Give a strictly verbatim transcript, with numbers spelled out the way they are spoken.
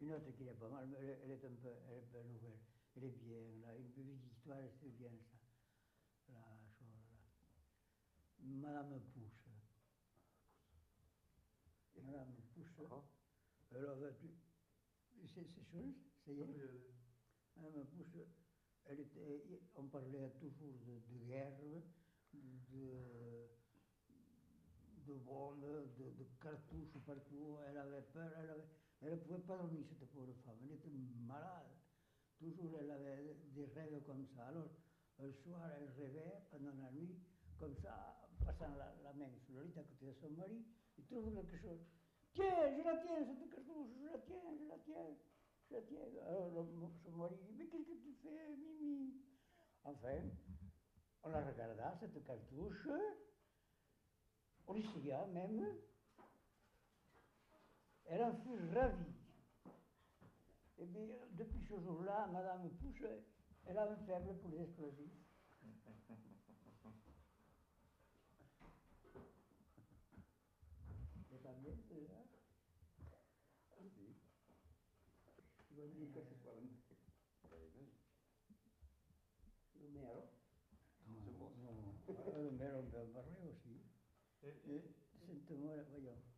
Une autre qui est pas mal, mais elle, elle est un peu, elle est un peu nouvelle. Elle est bien, là, une petite histoire, c'est bien ça. La chose, là. Madame Pousse. Madame Pousse. Elle avait du... C'est chose, ça y est. Madame Pousse, elle était, on parlait toujours de, de guerre, de, de bombes, de, de cartouches partout. Elle avait peur, elle ne pouvait pas dormir, cette pauvre femme. Elle était malade. Toujours elle avait des rêves comme ça. Alors, le soir, elle rêvait pendant la nuit, comme ça, passant la, la main sur le lit à côté de son mari, il trouve quelque chose. Tiens, je la tiens, cette cartouche, je la tiens, je la tiens, je la tiens. Alors, le, son mari dit, mais qu'est-ce que tu fais, Mimi? Enfin, on la regarda, cette cartouche, on essaya même. Elle en fut ravie. Et bien, depuis ce jour-là, Madame Pousse, elle a un faible pour les explosifs. C'est pas bien, celui-là? Sì. Ti voglio dire Questo qua non Romero? Non si può. No, Romero è un bel barrio, sì. E, e, Sento, voglio.